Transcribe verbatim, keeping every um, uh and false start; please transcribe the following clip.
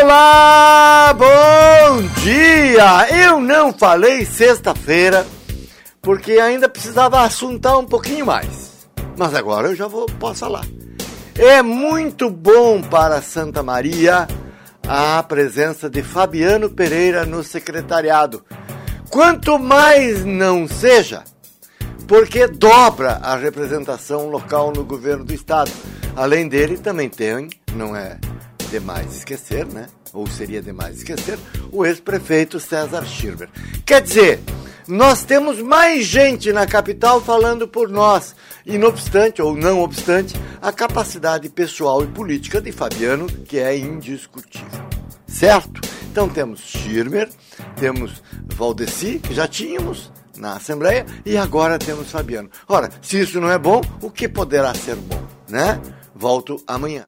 Olá, bom dia! Eu não falei sexta-feira porque ainda precisava assuntar um pouquinho mais. Mas agora eu já vou, posso falar. É muito bom para Santa Maria a presença de Fabiano Pereira no secretariado. Quanto mais não seja, porque dobra a representação local no governo do estado. Além dele, também tem, não é demais esquecer, né? Ou seria demais esquecer, o ex-prefeito César Schirmer. Quer dizer, nós temos mais gente na capital falando por nós, e não obstante, ou não obstante, a capacidade pessoal e política de Fabiano, que é indiscutível. Certo? Então temos Schirmer, temos Valdeci, que já tínhamos na Assembleia, e agora temos Fabiano. Ora, se isso não é bom, o que poderá ser bom, né? Volto amanhã.